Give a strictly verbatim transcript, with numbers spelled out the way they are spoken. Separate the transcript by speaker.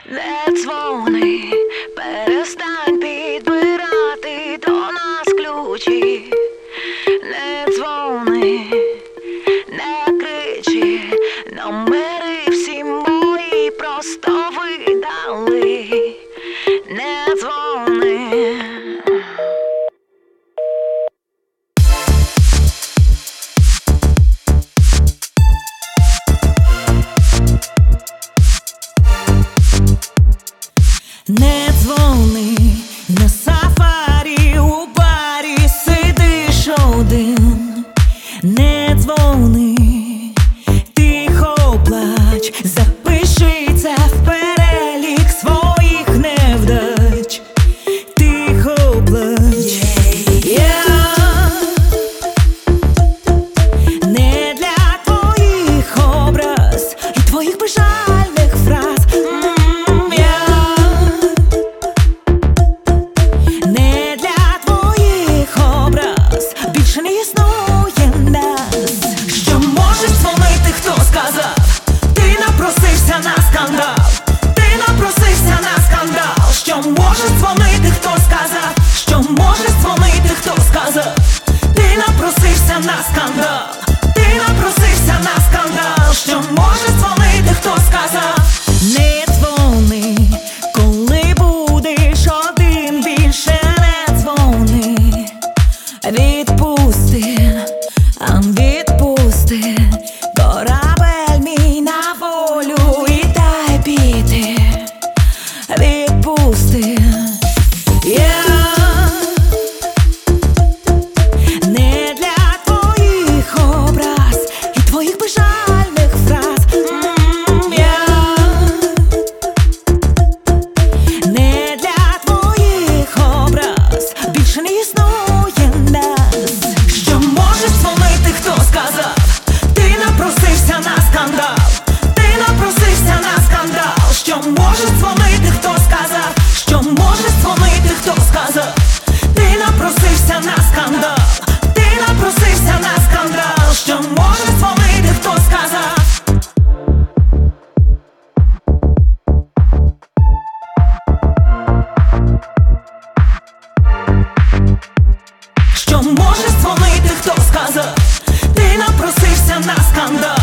Speaker 1: Не дзвони, перестань підбирати до нас ключі. Не дзвони, не кричи, номери всі мої просто видали. Не дзвони.
Speaker 2: Не дзвони, на сафарі у барі сидиш один. Не дзвони, тихо плач, запиши це в перелік своїх невдач. Тихо плач, я не для твоїх образ і твоїх безжальних фраз. Можеш дзвонити, хто сказав, що можеш дзвонити, хто сказав. Ти напросився на скандал, ти напросився на скандал, що можеш дзвонити, хто сказав. Не дзвони, коли будеш один, більше не дзвони. Відпусти, а відпусти корабель мій на волю і дай піти. Відпусти, я не для твоїх образ і твоїх безжальних фраз. Я не для твоїх образ, більше не існує нас. Що можеш дзвонити, хто сказав? Ти напросився на скандал, ти напросився на скандал. Що можеш дзвонити, хто сказав? Що можеш дзвонити, хто сказав? Ти напросився на скандал, ти напросився на скандал. Що можеш дзвонити, хто сказав? Що можеш дзвонити, хто сказав? Ти напросився на скандал.